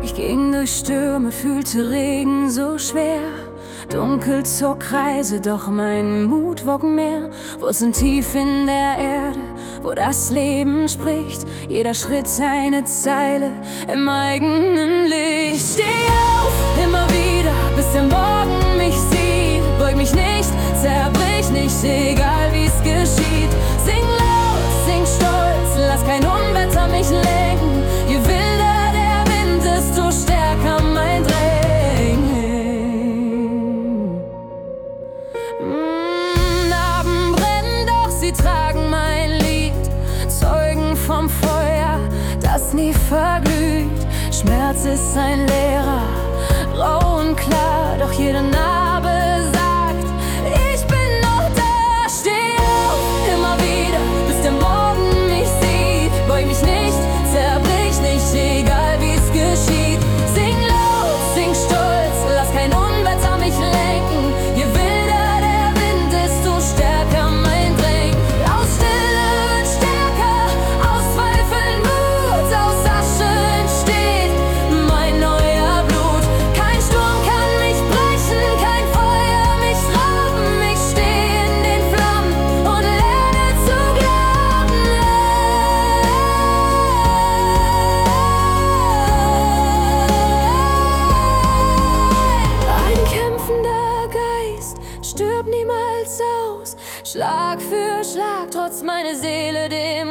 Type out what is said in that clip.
Ich ging durch Stürme, fühlte Regen so schwer. Dunkel zog Kreise, doch mein Mut wog mehr. Wurzeln tief in der Erde, wo das Leben spricht. Jeder Schritt eine Zeile im eigenen Licht. Steh auf, immer wieder, bis der Morgen mich sieht. Beug mich nicht, zerbrich nicht, egal wie's geschieht. Sing laut, sing stolz, lass kein Unwetter mich lenken. Je wilder der Wind, desto stärker mein Drängen. Narben brennen, doch sie tragen mein Lied. Zeugen vom Feuer, das nie verglüht. Schmerz ist ein Lehrer, rau und klar, doch jede Narbe sagt, ich bin noch da. Steh auf, immer wieder, bis der Morgen mich sieht. Beug mich nicht, zerbrich nicht, egal wie's geschieht. Sing laut, sing stolz, lass kein Unwetter mich lenken. Je wilder der Wind, desto stärker mein Drängen. Aus Stille wird stärker, aus Zweifeln Mut, aus Asche entsteht mein neuer Blut. Kein Sturm kann mich brechen, kein Feuer mich rauben. Ich steh in den Flammen und lerne zu glauben. Ein kämpfender Geist stirbt niemals aus. Schlag für Schlag, trotz meine Seele dem